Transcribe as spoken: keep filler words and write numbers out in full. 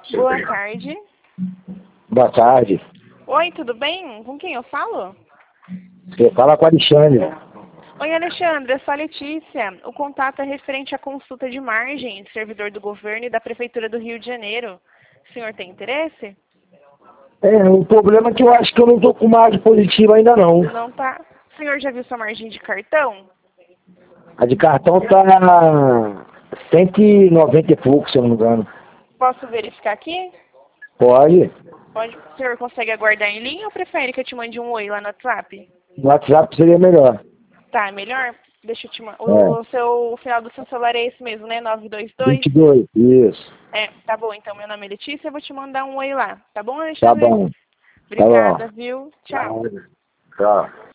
Boa tarde. Boa tarde. Oi, tudo bem? Com quem eu falo? Você fala com a Alexandre. Oi, Alexandre, eu sou a Letícia. O contato é referente à consulta de margem de servidor do governo e da Prefeitura do Rio de Janeiro. O senhor tem interesse? É, o problema é que eu acho que eu não tô com margem positiva ainda não. Não tá. O senhor já viu sua margem de cartão? A de cartão tá cento e noventa e pouco, se eu não me engano. Posso verificar aqui? Pode. Pode. O senhor consegue aguardar em linha ou prefere que eu te mande um oi lá no WhatsApp? No WhatsApp seria melhor. Tá, é melhor? Deixa eu te mandar. É. O, seu, o final do seu celular é esse mesmo, né? nove dois dois? vinte e dois, isso. É, tá bom. Então, meu nome é Letícia, eu vou te mandar um oi lá. Tá bom, Tá Alexandre? bom. Tá bom. Obrigada, viu? Tchau. Tchau.